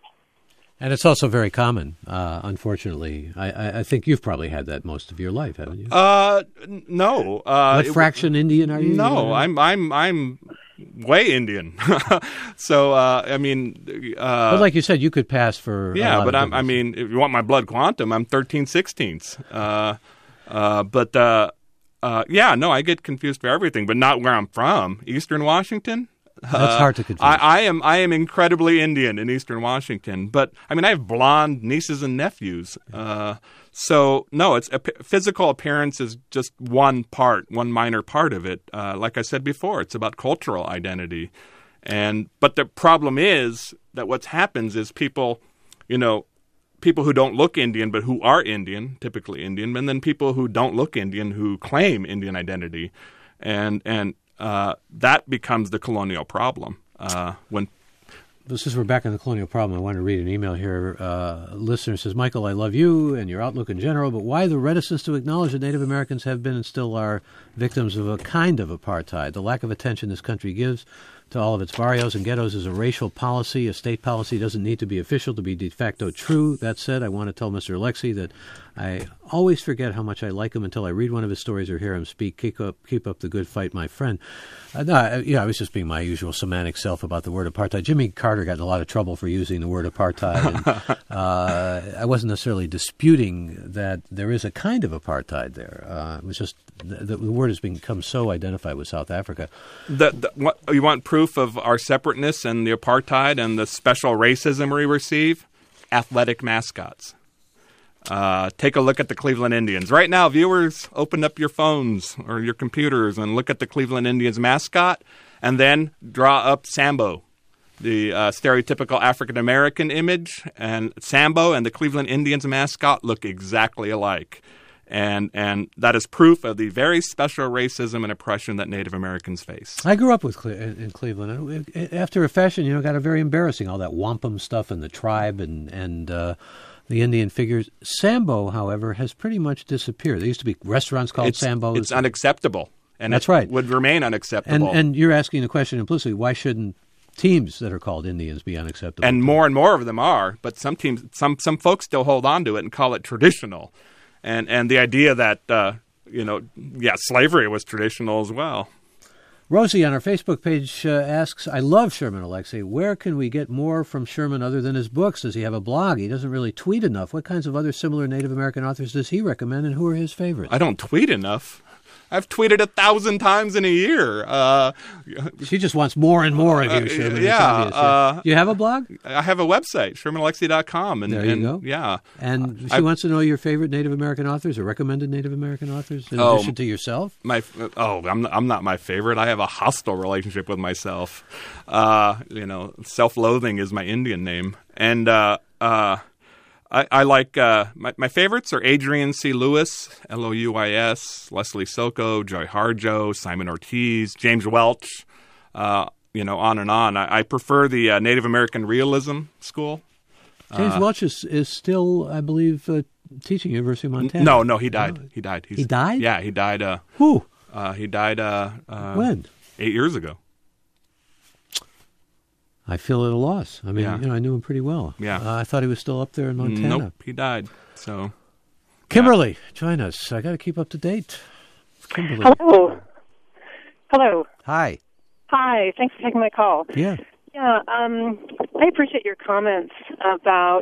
And it's also very common, uh, unfortunately. I, I, I think you've probably had that most of your life, haven't you? Uh, n- no. Uh, what fraction it, Indian are you? No, I'm I'm I'm way Indian. So uh, I mean, uh, but like you said, you could pass for yeah. a lot But of I'm, I mean, if you want my blood quantum, I'm thirteen sixteenths. Uh, uh, but uh, uh, yeah, no, I get confused for everything, but not where I'm from. Eastern Washington. That's uh, hard to confuse. I, I am I am incredibly Indian in Eastern Washington, but I mean I have blonde nieces and nephews. Uh, so no, it's a, physical appearance is just one part, one minor part of it. Uh, like I said before, it's about cultural identity, and but the problem is that what happens is people, you know, people who don't look Indian but who are Indian, typically Indian, and then people who don't look Indian who claim Indian identity, and and. Uh, that becomes the colonial problem. Uh, when Since we're back on the colonial problem, I want to read an email here. Uh, a listener says, Michael, I love you and your outlook in general, but why the reticence to acknowledge that Native Americans have been and still are victims of a kind of apartheid? The lack of attention this country gives to all of its barrios and ghettos is a racial policy. A state policy doesn't need to be official to be de facto true. That said, I want to tell Mister Alexie that I always forget how much I like him until I read one of his stories or hear him speak. Keep up, keep up the good fight, my friend. Uh, no, I, yeah, I was just being my usual semantic self about the word apartheid. Jimmy Carter got in a lot of trouble for using the word apartheid. And, uh, I wasn't necessarily disputing that there is a kind of apartheid there. Uh, it was just the, the word has become so identified with South Africa. The, the, what, you want proof of our separateness and the apartheid and the special racism we receive? Athletic mascots. Uh, take a look at the Cleveland Indians. Right now, viewers, open up your phones or your computers and look at the Cleveland Indians mascot and then draw up Sambo, the uh, stereotypical African-American image. And Sambo and the Cleveland Indians mascot look exactly alike. And and that is proof of the very special racism and oppression that Native Americans face. I grew up with Cle- in Cleveland. After a fashion, you know, it got very embarrassing, all that wampum stuff and the tribe and, and uh, the Indian figures. Sambo, however, has pretty much disappeared. There used to be restaurants called it's, Sambos. It's unacceptable. And that's it right. would remain unacceptable. And, and you're asking the question implicitly, why shouldn't teams that are called Indians be unacceptable? And more and more of them are, but some teams, some some folks still hold on to it and call it traditional. And and the idea that, uh, you know, yeah, slavery was traditional as well. Rosie on our Facebook page uh, asks, I love Sherman Alexie. Where can we get more from Sherman other than his books? Does he have a blog? He doesn't really tweet enough. What kinds of other similar Native American authors does he recommend, and who are his favorites? I don't tweet enough. I've tweeted a thousand times in a year. Uh, she just wants more and more of you, Sherman. Uh, yeah. Uh, you have a blog? I have a website, Sherman Alexie dot com. And, there you and, go. Yeah. And she I, wants to know your favorite Native American authors or recommended Native American authors in oh, addition to yourself? My Oh, I'm, I'm not my favorite. I have a hostile relationship with myself. Uh, you know, self-loathing is my Indian name. And uh, uh, I, I like uh, my, my favorites are Adrian C. Lewis, L O U I S, Leslie Soko, Joy Harjo, Simon Ortiz, James Welch, uh, you know, on and on. I, I prefer the uh, Native American Realism School. James uh, Welch is, is still, I believe, uh, teaching at University of Montana. No, no, he died. Oh. He died. He's, he died? Yeah, he died. Uh, Who? Uh, he died. Uh, uh, when? Eight years ago. I feel at a loss. I mean, Yeah. you know, I knew him pretty well. Yeah. Uh, I thought he was still up there in Montana. Nope, he died. So, Kimberly, join us. I got to keep up to date. Kimberly. Hello. Hello. Hi. Hi. Thanks for taking my call. Yeah. Yeah, um, I appreciate your comments about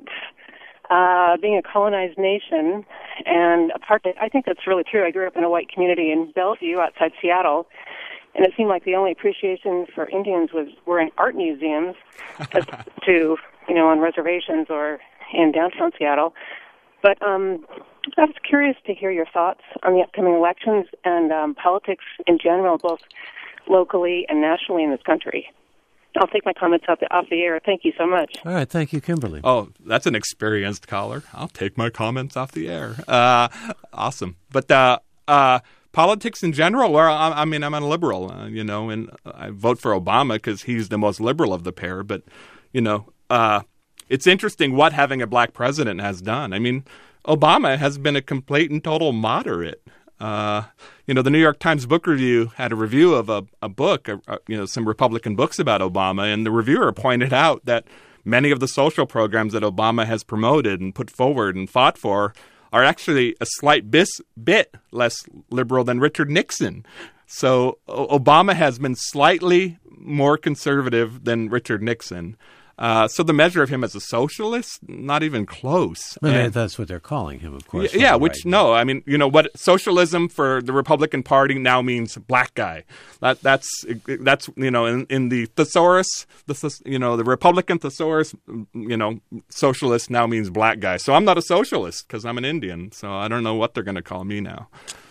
uh, being a colonized nation and apartheid. I think that's really true. I grew up in a white community in Bellevue outside Seattle, and it seemed like the only appreciation for Indians was were in art museums as to, you know, on reservations or in downtown Seattle. But um, I was curious to hear your thoughts on the upcoming elections and um, politics in general, both locally and nationally in this country. I'll take my comments off the, off the air. Thank you so much. All right. Thank you, Kimberly. oh, that's an experienced caller. I'll take my comments off the air. Uh, awesome. But uh, uh, politics in general, well, I, I mean, I'm a liberal, uh, you know, and I vote for Obama because he's the most liberal of the pair. But, you know, uh, it's interesting what having a black president has done. I mean, Obama has been a complete and total moderate. Uh, you know, the New York Times Book Review had a review of a, a book, a, a, you know, some Republican books about Obama, and the reviewer pointed out that many of the social programs that Obama has promoted and put forward and fought for are actually a slight bis, bit less liberal than Richard Nixon. So o- Obama has been slightly more conservative than Richard Nixon. Uh, so the measure of him as a socialist, not even close. Well, And- that's what they're calling him, of course. yeah, on the which right. no, I mean, you know what? Socialism for the Republican Party now means black guy. That that's that's you know in, in the thesaurus, the thes- you know the Republican thesaurus, you know, socialist now means black guy. So I'm not a socialist because I'm an Indian. So I don't know what they're going to call me now.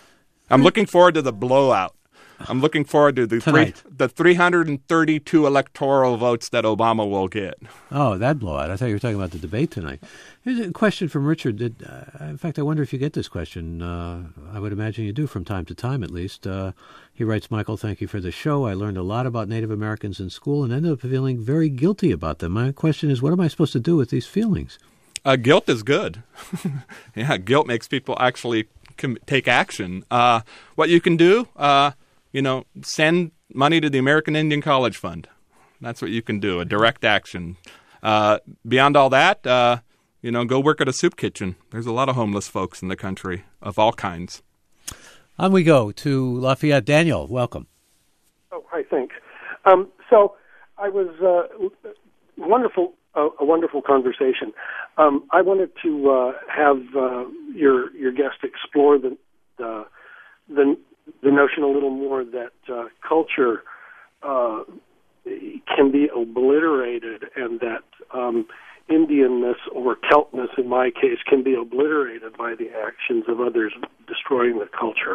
I'm looking forward to the blowout. I'm looking forward to the three, Tonight. the three hundred thirty-two electoral votes that Obama will get. Oh, that blowout. I thought you were talking about the debate tonight. Here's a question from Richard. That, uh, in fact, I wonder if you get this question. Uh, I would imagine you do from time to time, at least. Uh, he writes, Michael, thank you for the show. I learned a lot about Native Americans in school and ended up feeling very guilty about them. My question is, what am I supposed to do with these feelings? Uh, guilt is good. Yeah, guilt makes people actually com- take action. Uh, what you can do, uh, you know, send money to the American Indian College Fund. That's what you can do, a direct action. Uh, beyond all that, uh, you know, go work at a soup kitchen. There's a lot of homeless folks in the country of all kinds. On we go to Lafayette. Daniel, welcome. Oh, hi, thanks. Um, so I was uh, wonderful, uh, a wonderful conversation. Um, I wanted to uh, have uh, your your guest explore the the the, the notion a little more that uh, culture uh, can be obliterated, and that um, Indianness or Celtness, in my case, can be obliterated by the actions of others destroying the culture.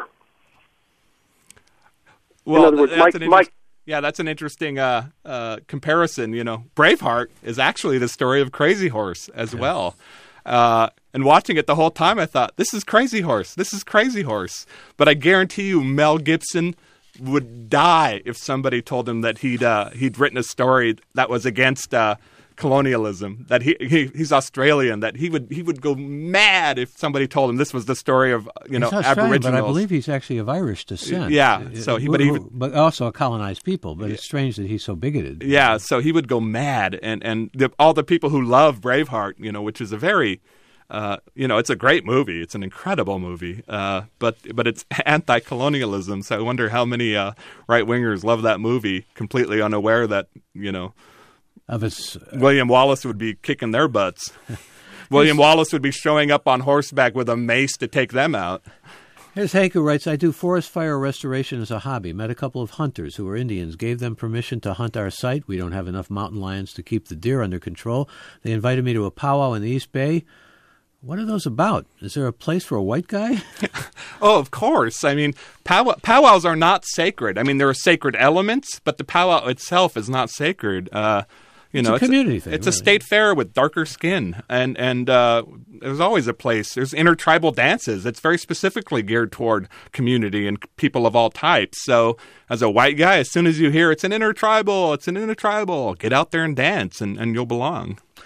Well, in other words, that's Mike, an interest- Mike yeah, that's an interesting uh, uh, comparison. You know, Braveheart is actually the story of Crazy Horse as yeah. well. Uh, and watching it the whole time, I thought, this is Crazy Horse. This is Crazy Horse. But I guarantee you, Mel Gibson would die if somebody told him that he'd uh, he'd written a story that was against uh, colonialism. That he, he he's Australian. That he would he would go mad if somebody told him this was the story of you know he's Australian, Aboriginals. But I believe he's actually of Irish descent. Yeah, so he but he would, but also a colonized people. But it's strange that he's so bigoted. Yeah, so he would go mad, and and the, all the people who love Braveheart, you know, which is a very Uh, you know, it's a great movie. It's an incredible movie, uh, but but it's anti-colonialism. So I wonder how many uh, right-wingers love that movie, completely unaware that you know, of his, uh, William Wallace would be kicking their butts. William Wallace would be showing up on horseback with a mace to take them out. Here's Hank, who writes, I do forest fire restoration as a hobby. Met a couple of hunters who were Indians. Gave them permission to hunt our site. We don't have enough mountain lions to keep the deer under control. They invited me to a powwow in the East Bay. What are those about? Is there a place for a white guy? Oh, of course. I mean, pow- powwows are not sacred. I mean, there are sacred elements, but the powwow itself is not sacred. Uh, you it's know, a community it's, thing. It's really. a state fair with darker skin, and and uh, there's always a place. There's intertribal dances. It's very specifically geared toward community and people of all types. So, as a white guy, as soon as you hear it's an intertribal, it's an intertribal, get out there and dance, and, and you'll belong.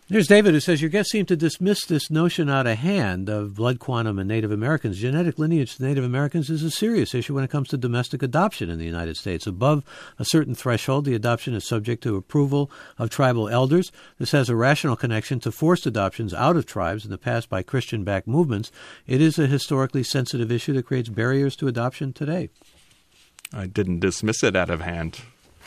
There's David, who says, your guests seem to dismiss this notion out of hand of blood quantum and Native Americans. Genetic lineage to Native Americans is a serious issue when it comes to domestic adoption in the United States. Above a certain threshold, the adoption is subject to approval of tribal elders. This has a rational connection to forced adoptions out of tribes in the past by Christian-backed movements. It is a historically sensitive issue that creates barriers to adoption today. I didn't dismiss it out of hand.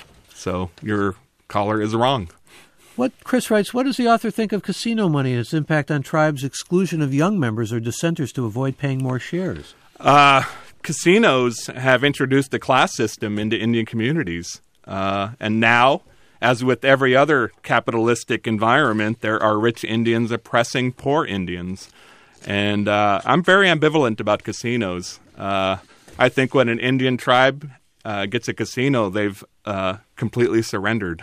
So your caller is wrong. What Chris writes, what does the author think of casino money and its impact on tribes' exclusion of young members or dissenters to avoid paying more shares? Uh, casinos have introduced the class system into Indian communities. Uh, and now, as with every other capitalistic environment, there are rich Indians oppressing poor Indians. And uh, I'm very ambivalent about casinos. Uh, I think when an Indian tribe uh, gets a casino, they've uh, completely surrendered.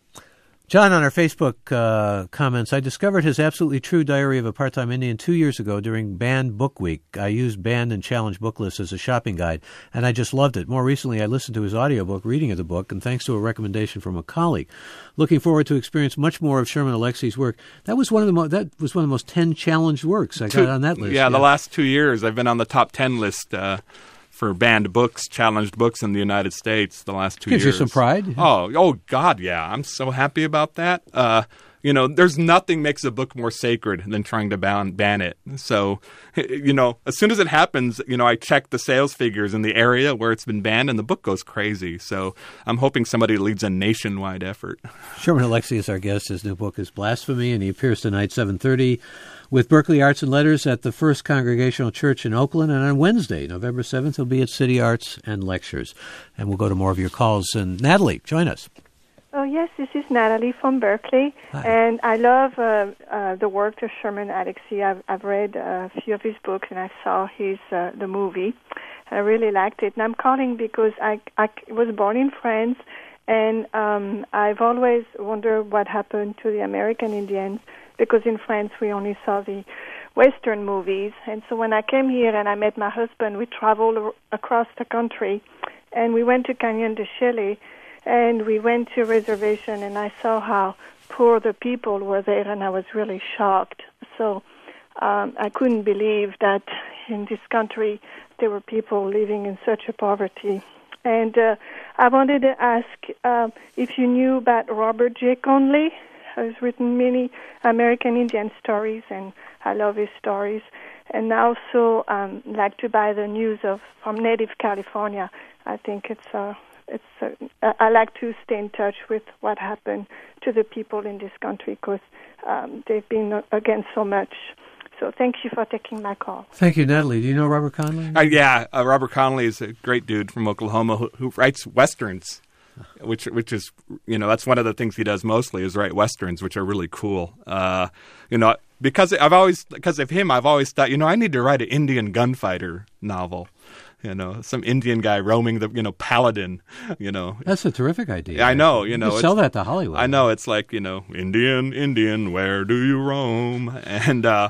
John, on our Facebook uh, comments, I discovered his Absolutely True Diary of a Part-Time Indian two years ago during Banned Book Week. I used Banned and Challenge book lists as a shopping guide, and I just loved it. More recently, I listened to his audiobook, reading of the book, and thanks to a recommendation from a colleague. Looking forward to experience much more of Sherman Alexie's work. That was one of the mo- that was one of the most ten challenged works I got two, on that list. Yeah, yeah, the last two years I've been on the top ten list uh, for banned books, challenged books in the United States the last two Gives years. Gives you some pride? Oh, oh God, yeah. I'm so happy about that. Uh, you know, there's nothing makes a book more sacred than trying to ban, ban it. So, you know, as soon as it happens, you know, I check the sales figures in the area where it's been banned, and the book goes crazy. So I'm hoping somebody leads a nationwide effort. Sherman Alexie is our guest. His new book is Blasphemy, and he appears tonight, seven thirty, with Berkeley Arts and Letters at the First Congregational Church in Oakland. And on Wednesday, November seventh, he'll be at City Arts and Lectures. And we'll go to more of your calls. And Natalie, join us. Oh, yes, this is Natalie from Berkeley. Hi. And I love uh, uh, the work of Sherman Alexie. I've, I've read a few of his books, and I saw his uh, the movie. I really liked it. And I'm calling because I, I was born in France, and um, I've always wondered what happened to the American Indians, because in France we only saw the Western movies. And so when I came here and I met my husband, we traveled across the country, and we went to Canyon de Chelly, and we went to a reservation, and I saw how poor the people were there, and I was really shocked. So um, I couldn't believe that in this country there were people living in such a poverty. And uh, I wanted to ask uh, if you knew about Robert J. Conley. He's written many American Indian stories, and I love his stories. And I also um, like to buy the news of from Native California. I think it's uh, it's. Uh, I like to stay in touch with what happened to the people in this country, because um, they've been against so much. So thank you for taking my call. Thank you, Natalie. Do you know Robert Conley? Uh, yeah, uh, Robert Conley is a great dude from Oklahoma who, who writes Westerns. Which, which is, you know, that's one of the things he does mostly is write Westerns, which are really cool. Uh, you know, because I've always, because of him, I've always thought, you know, I need to write an Indian gunfighter novel. You know, some Indian guy roaming the, you know, paladin, you know. That's a terrific idea. I know, you know. You sell that to Hollywood. I know. It's like, you know, Indian, Indian, where do you roam? And, uh,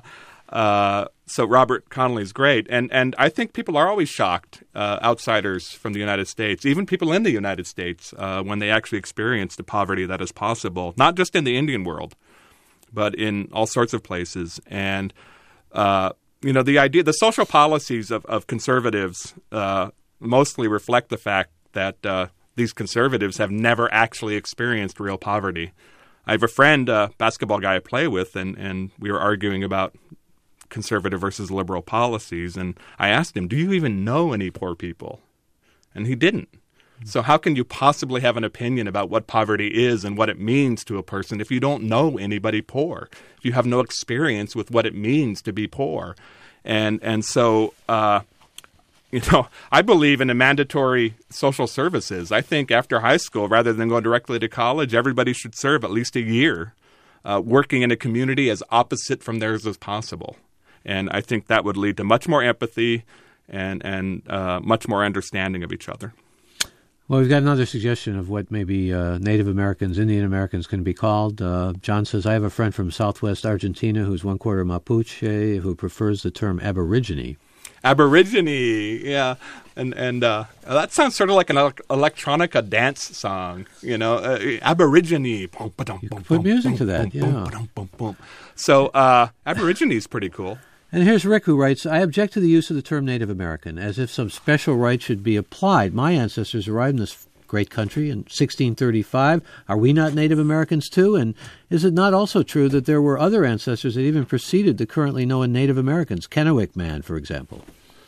uh, so Robert Conley's great. And, and I think people are always shocked, uh, outsiders from the United States, even people in the United States, uh, when they actually experience the poverty that is possible, not just in the Indian world, but in all sorts of places. And, uh, you know, the idea, the social policies of, of conservatives uh, mostly reflect the fact that uh, these conservatives have never actually experienced real poverty. I have a friend, a basketball guy I play with, and, and we were arguing about conservative versus liberal policies. And I asked him, do you even know any poor people? And he didn't. So how can you possibly have an opinion about what poverty is and what it means to a person if you don't know anybody poor, if you have no experience with what it means to be poor? And and so, uh, you know, I believe in a mandatory social services. I think after high school, rather than going directly to college, everybody should serve at least a year uh, working in a community as opposite from theirs as possible. And I think that would lead to much more empathy and, and uh, much more understanding of each other. Well, we've got another suggestion of what maybe uh, Native Americans, Indian Americans can be called. Uh, John says, I have a friend from southwest Argentina who's one quarter Mapuche who prefers the term Aborigine. Aborigine, yeah. And and uh, that sounds sort of like an electronica dance song, you know, uh, Aborigine. You could put music to that, yeah. So uh, Aborigine is pretty cool. And here's Rick, who writes, I object to the use of the term Native American, as if some special right should be applied. My ancestors arrived in this great country in sixteen thirty-five. Are we not Native Americans too? And is it not also true that there were other ancestors that even preceded the currently known Native Americans? Kennewick Man, for example.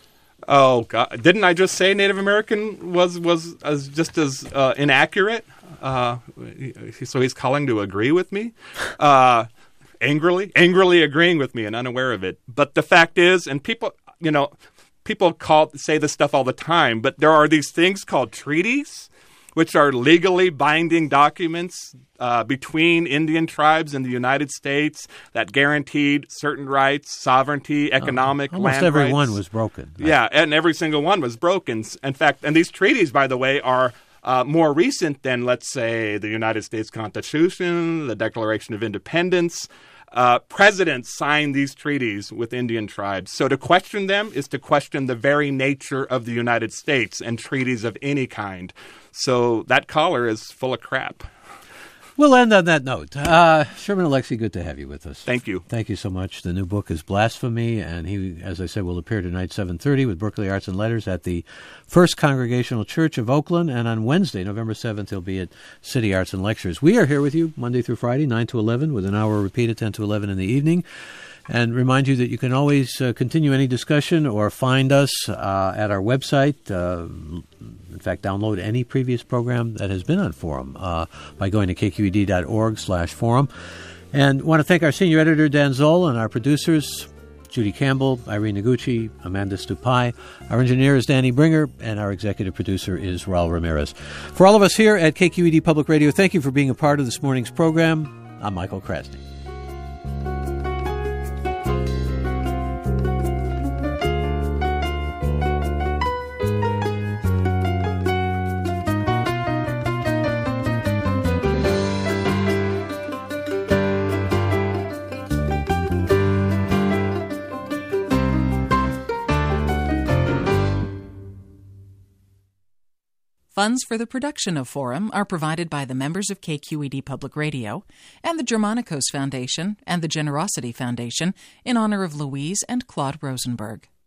Oh, God. Didn't I just say Native American was, was as just as uh, inaccurate? Uh, so he's calling to agree with me? Uh, angrily? Angrily agreeing with me and unaware of it. But the fact is, and people, you know, people call say this stuff all the time, but there are these things called treaties, which are legally binding documents uh, between Indian tribes and the United States that guaranteed certain rights, sovereignty, economic, uh, almost land every rights. one was broken. Yeah, and every single one was broken. In fact, and these treaties, by the way, are uh, more recent than, let's say, the United States Constitution, the Declaration of Independence. Uh, presidents signed these treaties with Indian tribes. So to question them is to question the very nature of the United States and treaties of any kind. So that caller is full of crap. We'll end on that note. Uh, Sherman Alexie, good to have you with us. Thank you. Thank you so much. The new book is Blasphemy, and he, as I said, will appear tonight, seven thirty, with Berkeley Arts and Letters at the First Congregational Church of Oakland, and on Wednesday, November seventh, he'll be at City Arts and Lectures. We are here with you Monday through Friday, nine to eleven, with an hour repeat at ten to eleven in the evening. And remind you that you can always uh, continue any discussion or find us uh, at our website. Uh, in fact, download any previous program that has been on Forum uh, by going to k q e d dot org slash forum. And want to thank our senior editor, Dan Zoll, and our producers, Judy Campbell, Irene Noguchi, Amanda Stupai. Our engineer is Danny Bringer, and our executive producer is Raul Ramirez. For all of us here at K Q E D Public Radio, thank you for being a part of this morning's program. I'm Michael Krasny. Funds for the production of Forum are provided by the members of K Q E D Public Radio and the Germanicos Foundation and the Generosity Foundation in honor of Louise and Claude Rosenberg.